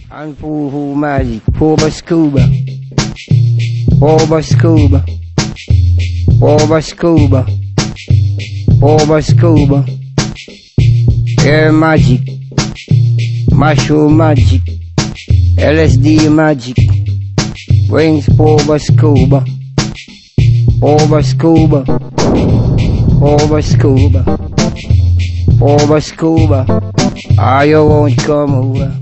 And full magic, Poba scuba, Poba scuba, Poba scuba, Poba scuba, air magic, mushroom magic, LSD magic, wings Poba scuba, Poba scuba, Poba scuba, Poba scuba, I won't come over.